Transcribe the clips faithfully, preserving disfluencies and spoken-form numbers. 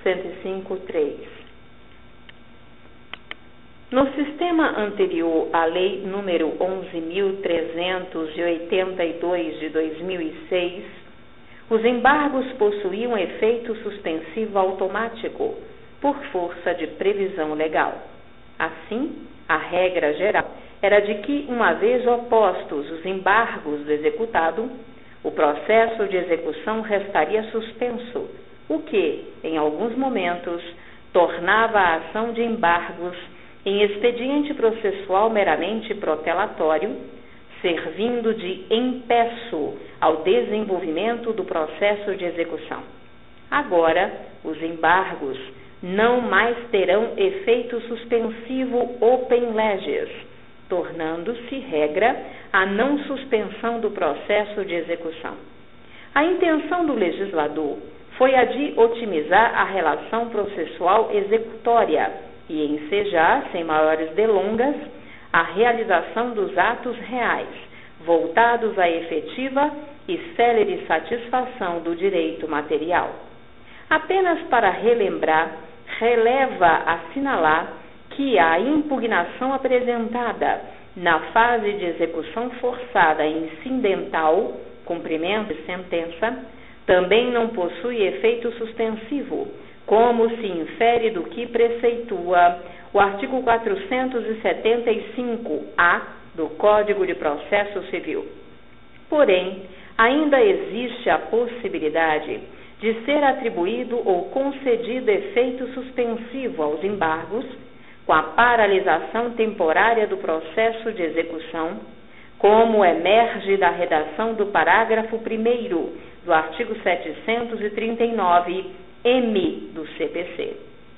cento e cinco, três. No sistema anterior à Lei número onze mil trezentos e oitenta e dois de dois mil e seis, os embargos possuíam efeito suspensivo automático por força de previsão legal. Assim, a regra geral era de que, uma vez opostos os embargos do executado, o processo de execução restaria suspenso, o que, em alguns momentos, tornava a ação de embargos em expediente processual meramente protelatório, servindo de empeço ao desenvolvimento do processo de execução. Agora, os embargos não mais terão efeito suspensivo open legis, tornando-se regra a não suspensão do processo de execução. A intenção do legislador foi a de otimizar a relação processual executória e ensejar, sem maiores delongas, a realização dos atos reais, voltados à efetiva e célere satisfação do direito material. Apenas para relembrar, releva assinalar que a impugnação apresentada na fase de execução forçada incidental, cumprimento de sentença, também não possui efeito suspensivo, como se infere do que preceitua o artigo quatrocentos e setenta e cinco A do Código de Processo Civil. Porém, ainda existe a possibilidade de ser atribuído ou concedido efeito suspensivo aos embargos, com a paralisação temporária do processo de execução, como emerge da redação do parágrafo primeiro do artigo setecentos e trinta e nove M do C P C.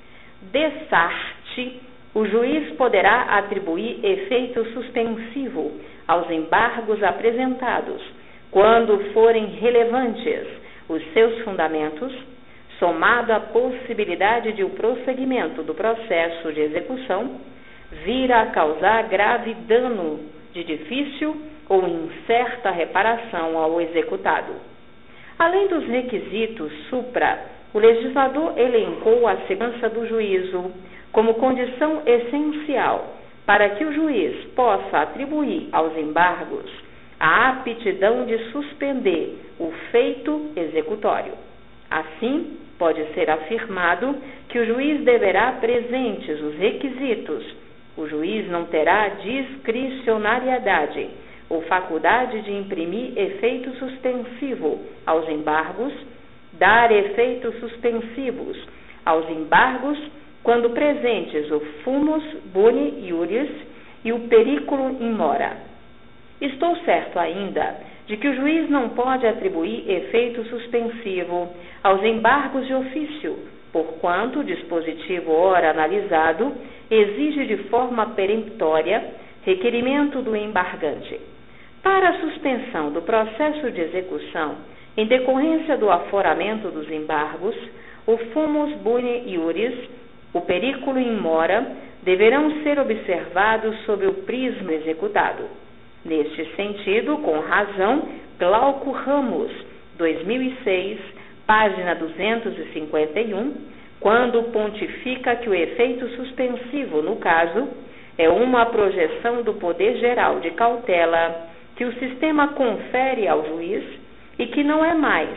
Dessarte, o juiz poderá atribuir efeito suspensivo aos embargos apresentados, quando forem relevantes os seus fundamentos, somado à possibilidade de o prosseguimento do processo de execução vir a causar grave dano de difícil ou incerta reparação ao executado. Além dos requisitos supra, o legislador elencou a segurança do juízo como condição essencial para que o juiz possa atribuir aos embargos a aptidão de suspender o feito executório. Assim, pode ser afirmado que o juiz deverá presentes os requisitos. O juiz não terá discricionariedade ou faculdade de imprimir efeito suspensivo aos embargos, dar efeitos suspensivos aos embargos quando presentes o fumus boni iuris e o periculum in mora. Estou certo ainda de que o juiz não pode atribuir efeito suspensivo aos embargos de ofício, porquanto o dispositivo ora analisado exige de forma peremptória requerimento do embargante. Para a suspensão do processo de execução, em decorrência do aforamento dos embargos, o fumus boni iuris, o periculum in mora, deverão ser observados sob o prisma executado. Neste sentido, com razão, Glauco Ramos, dois mil e seis, página duzentos e cinquenta e um, quando pontifica que o efeito suspensivo, no caso, é uma projeção do poder geral de cautela que o sistema confere ao juiz e que não é mais,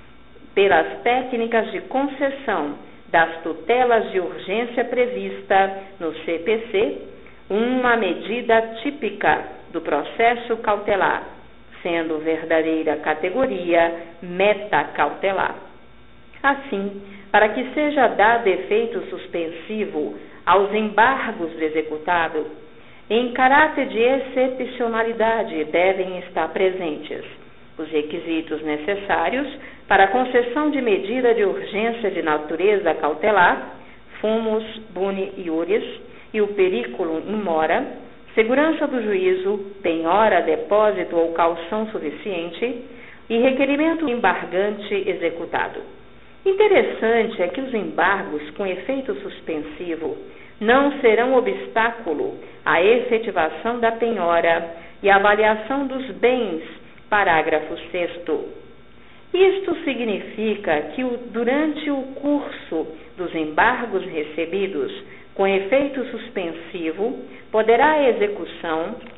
pelas técnicas de concessão das tutelas de urgência prevista no C P C, uma medida típica do processo cautelar, sendo verdadeira categoria metacautelar. Assim, para que seja dado efeito suspensivo aos embargos do executado, em caráter de excepcionalidade devem estar presentes os requisitos necessários para a concessão de medida de urgência de natureza cautelar, fumus boni iuris e o periculum in mora, segurança do juízo, penhora, depósito ou caução suficiente e requerimento embargante executado. Interessante é que os embargos com efeito suspensivo não serão obstáculo à efetivação da penhora e avaliação dos bens, parágrafo sexto. Isto significa que durante o curso dos embargos recebidos com efeito suspensivo, poderá a execução